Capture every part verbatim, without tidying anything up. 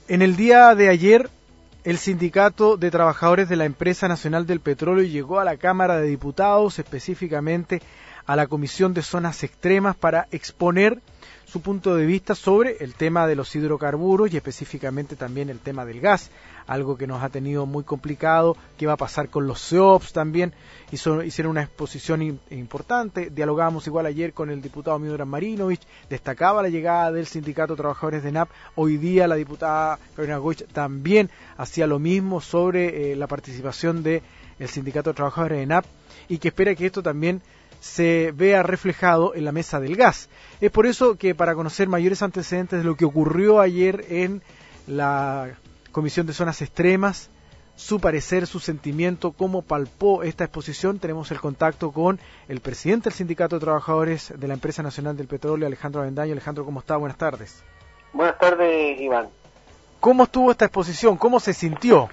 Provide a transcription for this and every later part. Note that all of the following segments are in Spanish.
En el día de ayer, el Sindicato de Trabajadores de la Empresa Nacional del Petróleo llegó a la Cámara de Diputados, específicamente a la Comisión de Zonas Extremas, para exponer su punto de vista sobre el tema de los hidrocarburos y específicamente también el tema del gas, algo que nos ha tenido muy complicado, qué va a pasar con los C E O P S también. Hizo, hicieron una exposición in, importante, dialogábamos igual ayer con el diputado Miodrag Marinovich, destacaba la llegada del Sindicato de Trabajadores de N A P, hoy día la diputada Carolina Goich también hacía lo mismo sobre eh, la participación del Sindicato de Trabajadores de N A P y que espera que esto también se vea reflejado en la mesa del gas. Es por eso que, para conocer mayores antecedentes de lo que ocurrió ayer en la Comisión de Zonas Extremas, su parecer, su sentimiento, cómo palpó esta exposición, tenemos el contacto con el presidente del Sindicato de Trabajadores de la Empresa Nacional del Petróleo, Alejandro Avendaño. Alejandro, ¿cómo está? Buenas tardes. Buenas tardes, Iván. ¿Cómo estuvo esta exposición? ¿Cómo se sintió?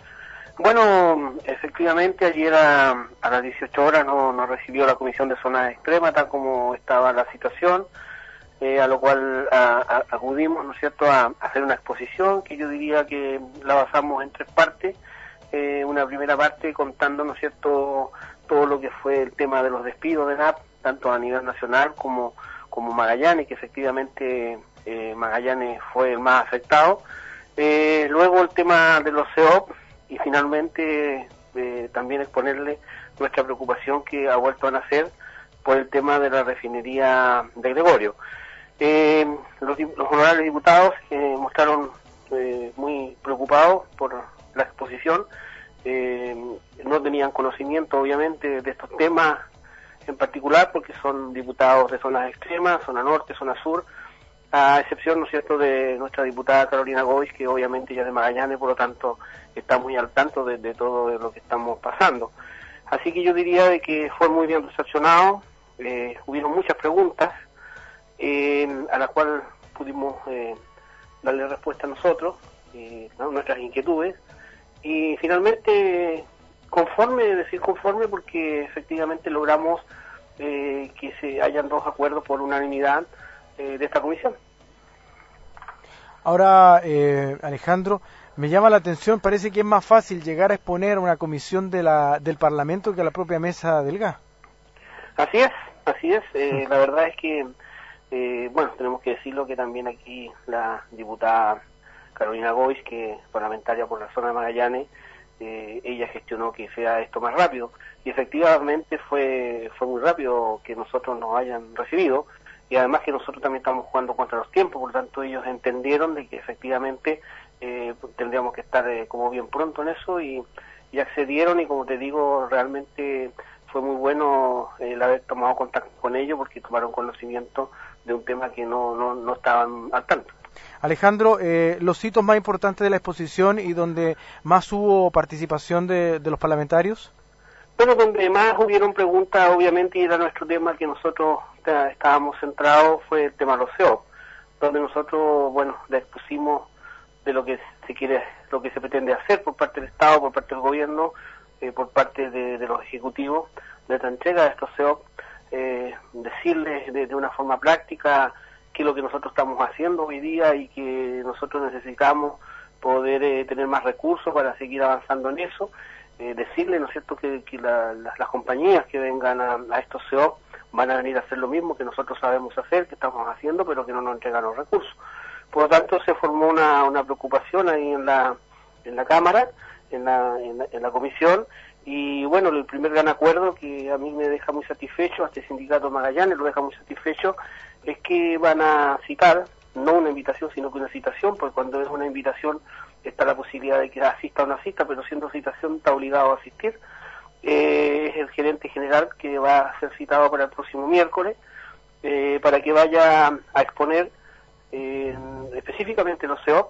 Bueno, efectivamente ayer a, a las dieciocho horas nos no recibió la Comisión de Zonas Extremas, tal como estaba la situación, eh, a lo cual a, a, acudimos, ¿no es cierto?, a, a hacer una exposición que yo diría que la basamos en tres partes. Eh, una primera parte contando, ¿no es cierto?, todo lo que fue el tema de los despidos de N A P, tanto a nivel nacional como, como Magallanes, que efectivamente eh, Magallanes fue el más afectado. Eh, luego el tema de los C E O P, y finalmente eh, también exponerle nuestra preocupación que ha vuelto a nacer por el tema de la refinería de Gregorio. Eh, los, los honorables diputados eh, mostraron eh, muy preocupados por la exposición, eh, no tenían conocimiento obviamente de estos temas en particular porque son diputados de zonas extremas, zona norte, zona sur, a excepción, ¿no es cierto?, de nuestra diputada Carolina Goich, que obviamente ya es de Magallanes, por lo tanto está muy al tanto de, de todo de lo que estamos pasando. Así que yo diría de que fue muy bien recepcionado, eh, hubieron muchas preguntas, eh, a las cuales pudimos eh, darle respuesta a nosotros, eh, ¿no?, nuestras inquietudes, y finalmente conforme, decir conforme, porque efectivamente logramos eh, que se hayan dos acuerdos por unanimidad de esta comisión. Ahora, eh, Alejandro, me llama la atención, parece que es más fácil llegar a exponer a una comisión de la, del Parlamento que a la propia mesa del gas. Así es, así es. Eh, la verdad es que, eh, bueno, tenemos que decirlo que también aquí la diputada Carolina Goich, que es parlamentaria por la zona de Magallanes, eh, ella gestionó que sea esto más rápido. Y efectivamente fue, fue muy rápido que nosotros nos hayan recibido. Y además que nosotros también estamos jugando contra los tiempos, por lo tanto ellos entendieron de que efectivamente eh, tendríamos que estar eh, como bien pronto en eso y, y accedieron, y como te digo, realmente fue muy bueno eh, el haber tomado contacto con ellos porque tomaron conocimiento de un tema que no, no, no estaban al tanto. Alejandro, eh, los hitos más importantes de la exposición y donde más hubo participación de, de los parlamentarios. Bueno, donde más hubieron preguntas, obviamente, y era nuestro tema que nosotros estábamos centrados, fue el tema de los C E O, donde nosotros, bueno, le expusimos de lo que se quiere, lo que se pretende hacer por parte del Estado, por parte del gobierno, eh, por parte de, de los ejecutivos, de esta entrega de estos C E O, eh, decirles de, de una forma práctica qué es lo que nosotros estamos haciendo hoy día y que nosotros necesitamos poder eh, tener más recursos para seguir avanzando en eso. Eh, decirle, ¿no es cierto?, que, que la, la, las compañías que vengan a, a estos C E O van a venir a hacer lo mismo que nosotros sabemos hacer, que estamos haciendo, pero que no nos entregan los recursos. Por lo tanto, se formó una, una preocupación ahí en la en la Cámara, en la, en la, en la comisión, y bueno, el primer gran acuerdo que a mí me deja muy satisfecho, a este sindicato Magallanes lo deja muy satisfecho, es que van a citar, no una invitación, sino que una citación, porque cuando es una invitación está la posibilidad de que asista o no asista, pero siendo citación está obligado a asistir. Eh, es el gerente general que va a ser citado para el próximo miércoles, eh, para que vaya a exponer eh, específicamente los C E O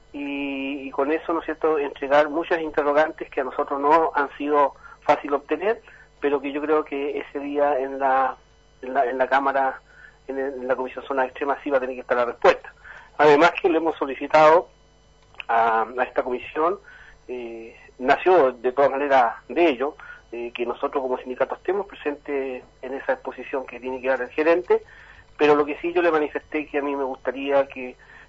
y, y con eso, ¿no es cierto?, entregar muchas interrogantes que a nosotros no han sido fácil obtener, pero que yo creo que ese día en la en la, en la Cámara, en, el, en la Comisión Zona Extrema, sí va a tener que estar la respuesta. Además que le hemos solicitado a, a esta comisión, eh, nació de todas maneras de ello, eh, que nosotros como sindicato estemos presentes en esa exposición que tiene que dar el gerente, pero lo que sí yo le manifesté que a mí me gustaría que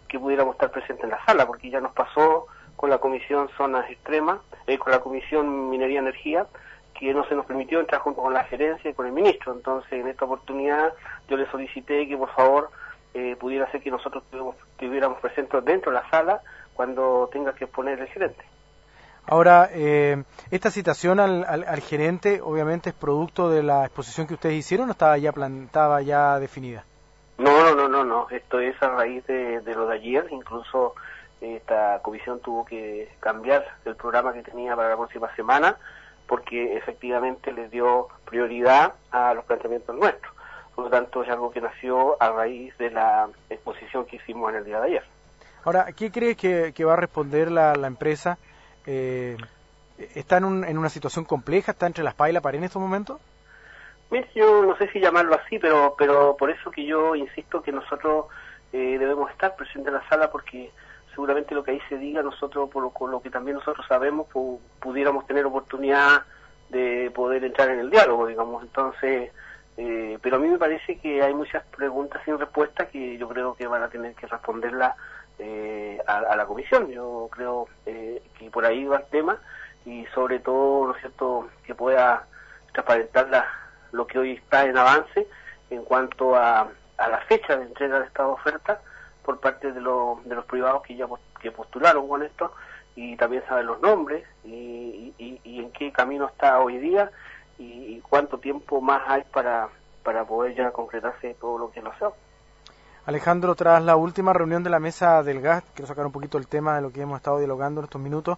que pudiéramos estar presentes en la sala, porque ya nos pasó con la Comisión Zonas Extremas, eh, con la Comisión Minería y Energía, que no se nos permitió entrar junto con la gerencia y con el ministro. Entonces, en esta oportunidad, yo le solicité que, por favor, eh, pudiera ser que nosotros estuviéramos presentes dentro de la sala cuando tenga que exponer el gerente. Ahora, eh, esta citación al, al, al gerente, obviamente, es producto de la exposición que ustedes hicieron, ¿o estaba ya plantada, ya definida? No, no, no, no, no. Esto es a raíz de, de lo de ayer. Incluso esta comisión tuvo que cambiar el programa que tenía para la próxima semana, porque efectivamente les dio prioridad a los planteamientos nuestros. Por lo tanto, es algo que nació a raíz de la exposición que hicimos en el día de ayer. Ahora, ¿qué crees que, que va a responder la, la empresa? Eh, ¿Está en, un, en una situación compleja? ¿Está entre la espada y la pared en estos momentos? Mire, yo no sé si llamarlo así, pero pero por eso que yo insisto que nosotros eh, debemos estar presentes en la sala, porque seguramente lo que ahí se diga, nosotros, por lo, con lo que también nosotros sabemos, pu pudiéramos tener oportunidad de poder entrar en el diálogo, digamos. Entonces, eh, pero a mí me parece que hay muchas preguntas sin respuesta que yo creo que van a tener que responderlas eh, a, a la comisión. Yo creo eh, que por ahí va el tema, y sobre todo, ¿no es cierto?, que pueda transparentar la, lo que hoy está en avance en cuanto a, a la fecha de entrega de esta oferta por parte de, lo, de los privados que ya que postularon con esto, y también saber los nombres y, y, y en qué camino está hoy día y, y cuánto tiempo más hay para, para poder ya concretarse todo lo que nos ha. Alejandro, tras la última reunión de la mesa del gas, quiero sacar un poquito el tema de lo que hemos estado dialogando en estos minutos,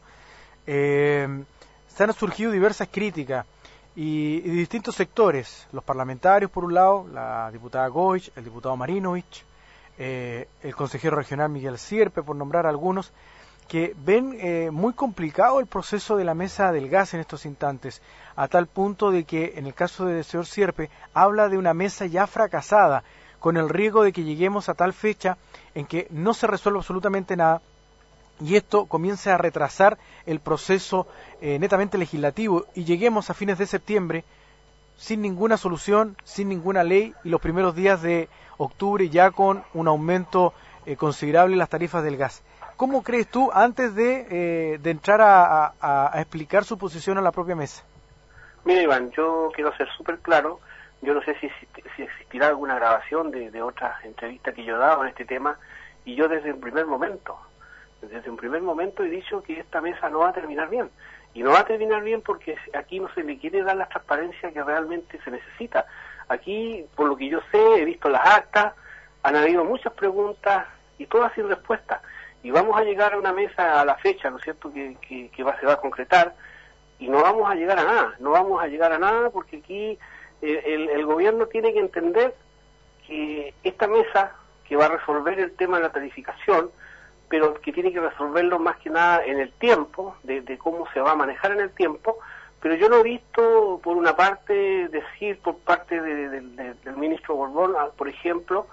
eh, se han surgido diversas críticas y, y de distintos sectores, los parlamentarios por un lado, la diputada Goich, el diputado Marinovich, eh, el consejero regional Miguel Sierpe, por nombrar algunos, que ven eh, muy complicado el proceso de la mesa del gas en estos instantes, a tal punto de que en el caso del señor Sierpe habla de una mesa ya fracasada, con el riesgo de que lleguemos a tal fecha en que no se resuelva absolutamente nada y esto comience a retrasar el proceso eh, netamente legislativo y lleguemos a fines de septiembre sin ninguna solución, sin ninguna ley, y los primeros días de octubre ya con un aumento eh, considerable en las tarifas del gas. ¿Cómo crees tú, antes de, eh, de entrar a, a, a explicar su posición a la propia mesa? Mira, Iván, yo quiero ser súper claro. Yo no sé si, si existirá alguna grabación de, de otras entrevistas que yo he dado en este tema, y yo desde un primer momento, desde un primer momento he dicho que esta mesa no va a terminar bien. Y no va a terminar bien porque aquí no se le quiere dar la transparencia que realmente se necesita. Aquí, por lo que yo sé, he visto las actas, han habido muchas preguntas y todas sin respuesta. Y vamos a llegar a una mesa a la fecha, ¿no es cierto?, que, que, que va, se va a concretar, y no vamos a llegar a nada, no vamos a llegar a nada porque aquí eh, el, el gobierno tiene que entender que esta mesa que va a resolver el tema de la tarificación, pero que tiene que resolverlo más que nada en el tiempo, de, de cómo se va a manejar en el tiempo, pero yo no he visto, por una parte, decir por parte de, de, de, del ministro Borbón, por ejemplo,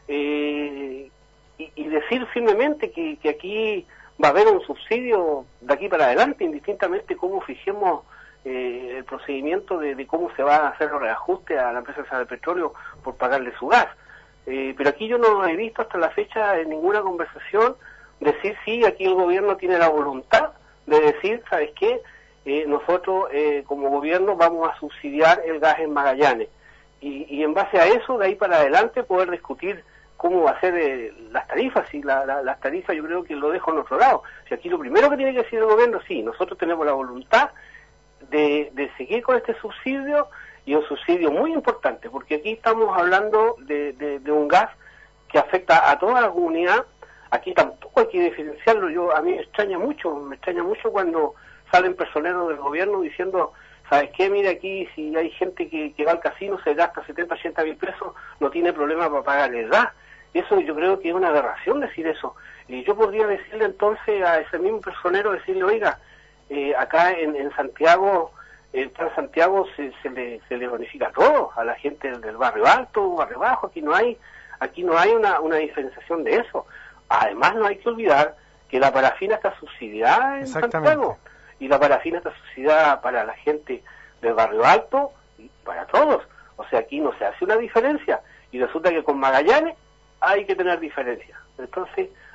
eh, y, y decir firmemente que, que aquí va a haber un subsidio de aquí para adelante, indistintamente cómo fijemos eh, el procedimiento de, de cómo se va a hacer los reajustes a la empresa de petróleo por pagarle su gas. Eh, pero aquí yo no he visto hasta la fecha en ninguna conversación decir sí, aquí el gobierno tiene la voluntad de decir, ¿sabes qué? Eh, nosotros eh, como gobierno vamos a subsidiar el gas en Magallanes. Y, y en base a eso, de ahí para adelante, poder discutir cómo va a ser eh, las tarifas. Y la, la, las tarifas yo creo que lo dejo en otro lado. Si aquí lo primero que tiene que decir el gobierno, sí, nosotros tenemos la voluntad de, de seguir con este subsidio, y un subsidio muy importante, porque aquí estamos hablando de, de, de un gas que afecta a toda la comunidad. Aquí tampoco hay que diferenciarlo. Yo a mí me extraña mucho, me extraña mucho cuando salen personeros del gobierno diciendo, ¿sabes qué? Mira, aquí si hay gente que, que va al casino, se gasta setenta, ochenta mil pesos, no tiene problema para pagar el gas. Eso yo creo que es una aberración decir eso. Y yo podría decirle entonces a ese mismo personero, decirle, oiga, eh, acá en, en Santiago, el Plan Santiago se, se, le, se le bonifica todo, a la gente del, del barrio alto, barrio bajo, aquí no hay, aquí no hay una, una diferenciación de eso. Además, no hay que olvidar que la parafina está subsidiada en Santiago, y la parafina está subsidiada para la gente del barrio alto y para todos. O sea, aquí no se hace una diferencia, y resulta que con Magallanes hay que tener diferencia. Entonces,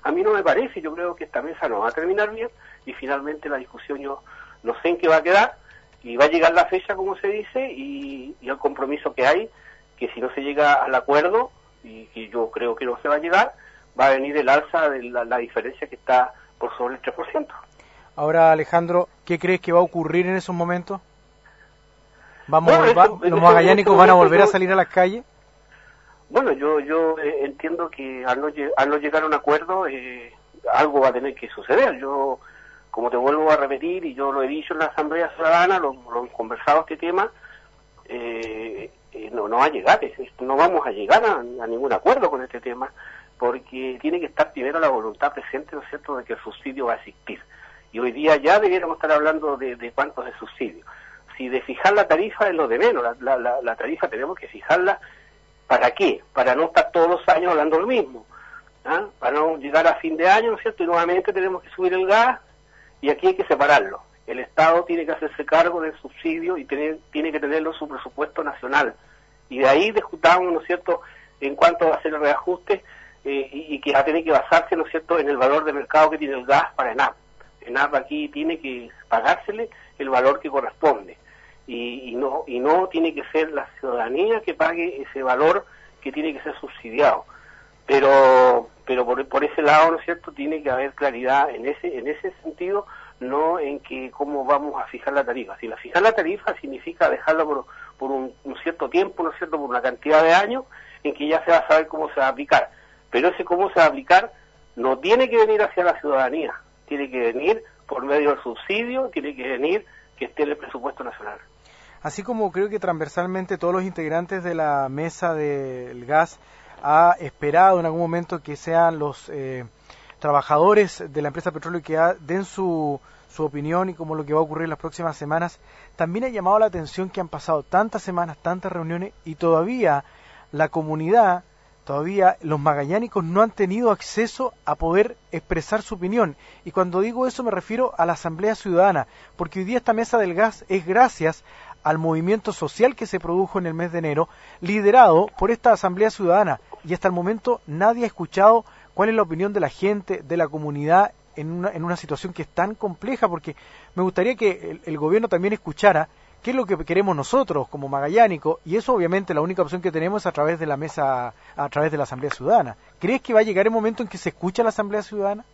a mí no me parece, yo creo que esta mesa no va a terminar bien, y finalmente la discusión yo no sé en qué va a quedar, y va a llegar la fecha, como se dice, y, y el compromiso que hay, que si no se llega al acuerdo, y que yo creo que no se va a llegar, va a venir el alza de la, la diferencia que está por sobre el tres por ciento. Ahora, Alejandro, ¿qué crees que va a ocurrir en esos momentos? ¿Vamos, bueno, va, eso, ¿Los eso, magallánicos van a volver yo, a salir a las calles? Bueno, yo yo eh, entiendo que al no, al no llegar a un acuerdo, eh, algo va a tener que suceder. Yo, como te vuelvo a repetir, y yo lo he dicho en la Asamblea Ciudadana, lo, lo hemos conversado este tema, eh, eh, no, no va a llegar, es, es, no vamos a llegar a, a ningún acuerdo con este tema, porque tiene que estar primero la voluntad presente, ¿no es cierto?, de que el subsidio va a existir. Y hoy día ya debiéramos estar hablando de, de cuántos de subsidio. Si de fijar la tarifa es lo de menos, la, la, la, la tarifa tenemos que fijarla. ¿Para qué? Para no estar todos los años hablando lo mismo, ¿ah? Para no llegar a fin de año, ¿no es cierto?, y nuevamente tenemos que subir el gas, y aquí hay que separarlo. El Estado tiene que hacerse cargo del subsidio y tener, tiene que tenerlo en su presupuesto nacional, y de ahí discutamos, ¿no es cierto?, en cuánto va a ser el reajuste, eh, y, y que va a tener que basarse, ¿no es cierto?, en el valor de mercado que tiene el gas para ENAP. ENAP aquí tiene que pagársele el valor que corresponde. Y, y no y no tiene que ser la ciudadanía que pague ese valor que tiene que ser subsidiado, pero pero por, por ese lado, ¿no es cierto?, tiene que haber claridad en ese en ese sentido, no en que cómo vamos a fijar la tarifa. Si la fijar la tarifa significa dejarla por, por un, un cierto tiempo, ¿no es cierto?, por una cantidad de años en que ya se va a saber cómo se va a aplicar, pero ese cómo se va a aplicar no tiene que venir hacia la ciudadanía, tiene que venir por medio del subsidio, tiene que venir que esté en el presupuesto nacional. Así como creo que transversalmente todos los integrantes de la mesa del gas ha esperado en algún momento que sean los eh, trabajadores de la empresa Petróleo que ha, den su, su opinión y como lo que va a ocurrir en las próximas semanas, también ha llamado la atención que han pasado tantas semanas, tantas reuniones y todavía la comunidad, todavía los magallánicos no han tenido acceso a poder expresar su opinión. Y cuando digo eso me refiero a la Asamblea Ciudadana, porque hoy día esta mesa del gas es gracias al movimiento social que se produjo en el mes de enero, liderado por esta Asamblea Ciudadana, y hasta el momento nadie ha escuchado cuál es la opinión de la gente, de la comunidad, en una, en una situación que es tan compleja, porque me gustaría que el, el gobierno también escuchara qué es lo que queremos nosotros como magallánicos, y eso obviamente la única opción que tenemos es a través de la mesa, a través de la Asamblea Ciudadana. ¿Crees que va a llegar el momento en que se escucha la Asamblea Ciudadana?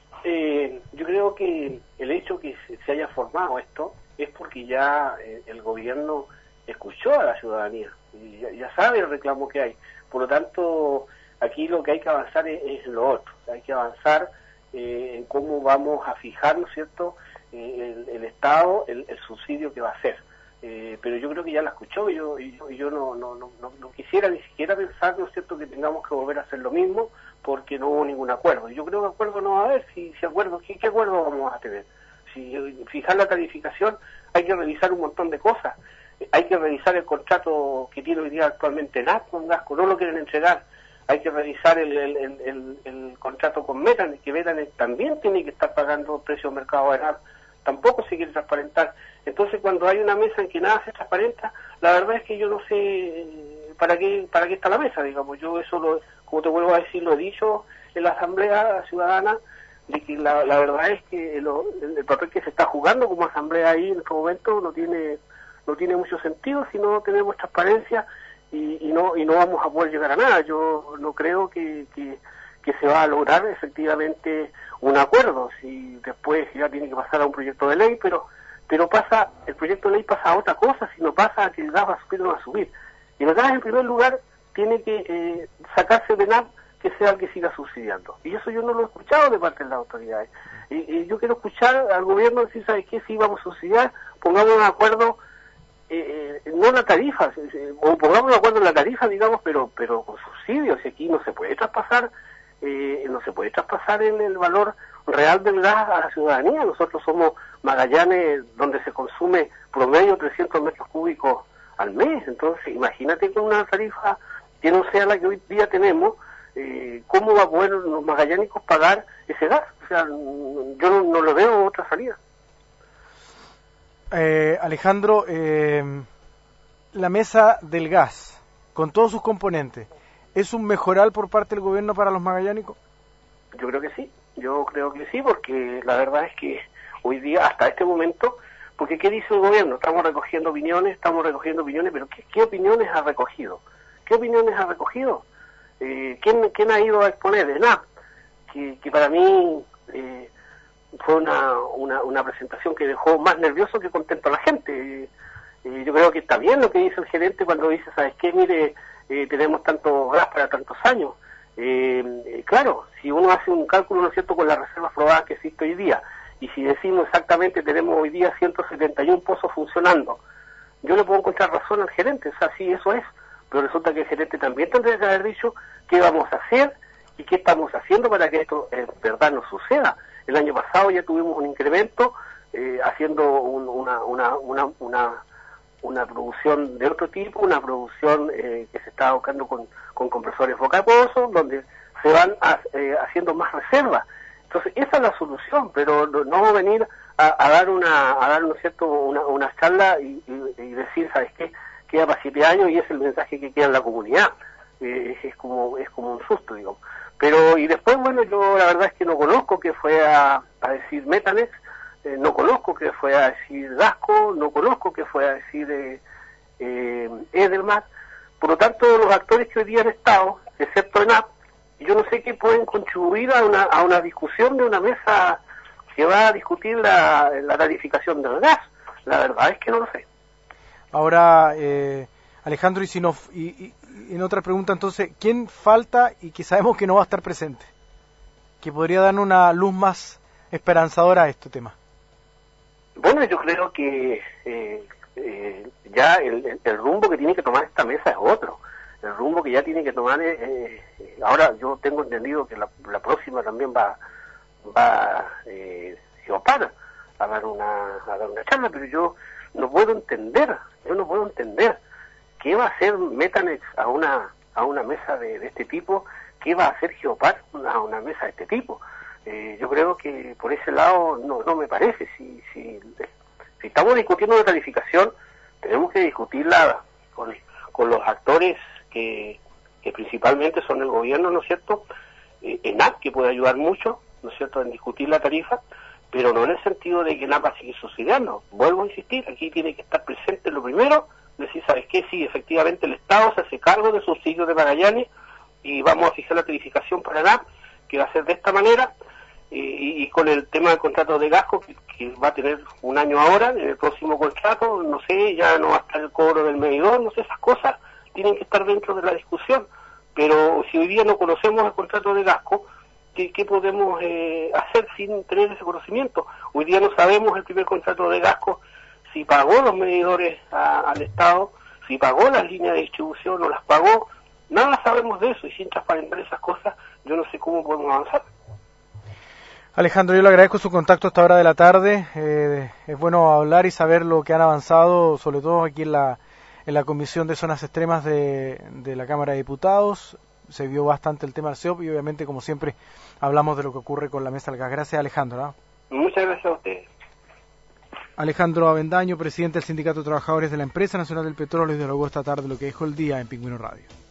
Eh, yo creo que el hecho que se, se haya formado esto es porque ya eh, el gobierno escuchó a la ciudadanía y ya, ya sabe el reclamo que hay. Por lo tanto, aquí lo que hay que avanzar es, es lo otro. Hay que avanzar eh, en cómo vamos a fijar, ¿no es cierto?, eh, el, el Estado, el, el subsidio que va a hacer. Eh, pero yo creo que ya la escuchó y yo, y yo, y yo no, no, no, no, no quisiera ni siquiera pensar, ¿no es cierto?, que tengamos que volver a hacer lo mismo porque no hubo ningún acuerdo. Yo creo que acuerdo no va a haber. Si, si acuerdo, ¿qué, ¿qué acuerdo vamos a tener? Si fijar la tarificación, hay que revisar un montón de cosas. Hay que revisar el contrato que tiene hoy día actualmente ENAP con Gasco, no lo quieren entregar. Hay que revisar el, el, el, el, el contrato con Metanet, que Metanet también tiene que estar pagando precio de mercado a ENAP, tampoco se quiere transparentar. Entonces, cuando hay una mesa en que nada se transparenta, la verdad es que yo no sé para qué para qué está la mesa, digamos. Yo eso, lo, como te vuelvo a decir, lo he dicho en la Asamblea Ciudadana, de que la, la verdad es que lo, el, el papel que se está jugando como asamblea ahí en este momento no tiene no tiene mucho sentido si no tenemos transparencia y, y no y no vamos a poder llegar a nada. Yo no creo que, que, que se va a lograr efectivamente un acuerdo, si después ya tiene que pasar a un proyecto de ley, pero pero pasa el proyecto de ley pasa a otra cosa, sino pasa a que el gas va a subir o no va a subir. Y el gas, en primer lugar, tiene que eh, sacarse de ENAP que sea el que siga subsidiando. Y eso yo no lo he escuchado de parte de las autoridades. Y, y yo quiero escuchar al gobierno decir, ¿sabes qué? Si vamos a subsidiar, pongamos un acuerdo, eh, no la tarifa, o pongamos un acuerdo en la tarifa, digamos, pero pero con subsidios. Y aquí no se puede traspasar, eh, no se puede traspasar el, el valor real del gas a la ciudadanía. Nosotros somos Magallanes, donde se consume promedio trescientos metros cúbicos al mes. Entonces, imagínate con una tarifa que no sea la que hoy día tenemos, Eh, ¿cómo va a poder los magallánicos pagar ese gas? O sea, yo no, no lo veo otra salida. Eh, Alejandro, eh, la mesa del gas, con todos sus componentes, ¿es un mejoral por parte del gobierno para los magallánicos? yo creo que sí, yo creo que sí, porque la verdad es que hoy día, hasta este momento, porque ¿qué dice el gobierno? Estamos recogiendo opiniones, estamos recogiendo opiniones, pero ¿qué, qué opiniones ha recogido? ¿Qué opiniones ha recogido? Eh, ¿quién, ¿Quién ha ido a exponer? ENAP, que, que para mí eh, fue una, una, una presentación que dejó más nervioso que contento a la gente. Eh, yo creo que está bien lo que dice el gerente cuando dice, ¿sabes qué? Mire, eh, tenemos tanto gas para tantos años. Eh, eh, claro, si uno hace un cálculo, ¿no es cierto?, con las reservas probadas que existe hoy día, y si decimos exactamente tenemos hoy día ciento setenta y uno pozos funcionando, yo le puedo encontrar razón al gerente, o sea, sí, eso es, pero resulta que el gerente también tendría que haber dicho qué vamos a hacer y qué estamos haciendo para que esto en verdad no suceda. El año pasado ya tuvimos un incremento eh, haciendo un, una, una, una, una, una producción de otro tipo, una producción eh, que se está buscando con, con compresores boca pozo, donde se van a, eh, haciendo más reservas. Entonces, esa es la solución, pero no, no venir a, a dar una, a dar, ¿no es cierto?, una, una charla y, y, y decir, ¿sabes qué?, queda para siete años y es el mensaje que queda en la comunidad. Eh, es como es como un susto, digamos. Pero, y después, bueno, yo la verdad es que no conozco que fue a, a decir Metanex, eh, no conozco que fue a decir Gasco, no conozco que fue a decir eh, eh, Edelman. Por lo tanto, los actores que hoy día han estado, excepto ENAP, yo no sé qué pueden contribuir a una, a una discusión de una mesa que va a discutir la, la tarificación del gas. La verdad es que no lo sé. Ahora, eh, Alejandro, y, si no, y, y, y en otra pregunta entonces, ¿quién falta y que sabemos que no va a estar presente? Que podría dar una luz más esperanzadora a este tema. Bueno, yo creo que eh, eh, ya el, el, el rumbo que tiene que tomar esta mesa es otro. El rumbo que ya tiene que tomar es, eh, ahora yo tengo entendido que la, la próxima también va va eh, Geopar a dar una a dar una charla, pero yo no puedo entender, yo no puedo entender qué va a hacer Metanex a una a una mesa de, de este tipo, qué va a hacer Geopar a una mesa de este tipo. Eh, yo creo que por ese lado no no me parece. Si si si estamos discutiendo la tarificación, tenemos que discutirla con con los actores que, que principalmente son el gobierno, ¿no es cierto? Eh, ENAP, que puede ayudar mucho, ¿no es cierto?, en discutir la tarifa, pero no en el sentido de que ENAP va a seguir subsidiando. Vuelvo a insistir, aquí tiene que estar presente lo primero, decir, ¿sabes qué? Sí, efectivamente el Estado se hace cargo del subsidio de Magallanes y vamos a fijar la tarificación para ENAP, que va a ser de esta manera, eh, y, y con el tema del contrato de Gasco, que, que va a tener un año ahora, en el próximo contrato, no sé, ya no va a estar el cobro del medidor, no sé, esas cosas tienen que estar dentro de la discusión, pero si hoy día no conocemos el contrato de Gasco, ¿qué, qué podemos eh, hacer sin tener ese conocimiento? Hoy día no sabemos el primer contrato de Gasco, si pagó los medidores a, al Estado, si pagó las líneas de distribución o las pagó, nada sabemos de eso, y sin transparentar esas cosas, yo no sé cómo podemos avanzar. Alejandro, yo le agradezco su contacto a esta hora de la tarde, eh, es bueno hablar y saber lo que han avanzado, sobre todo aquí en la en la Comisión de Zonas Extremas de, de la Cámara de Diputados. Se vio bastante el tema del C E O P y obviamente, como siempre, hablamos de lo que ocurre con la mesa del gas. Gracias, Alejandro, ¿no? Muchas gracias a ustedes. Alejandro Avendaño, presidente del Sindicato de Trabajadores de la Empresa Nacional del Petróleo, dialogó esta tarde lo que dijo el día en Pingüino Radio.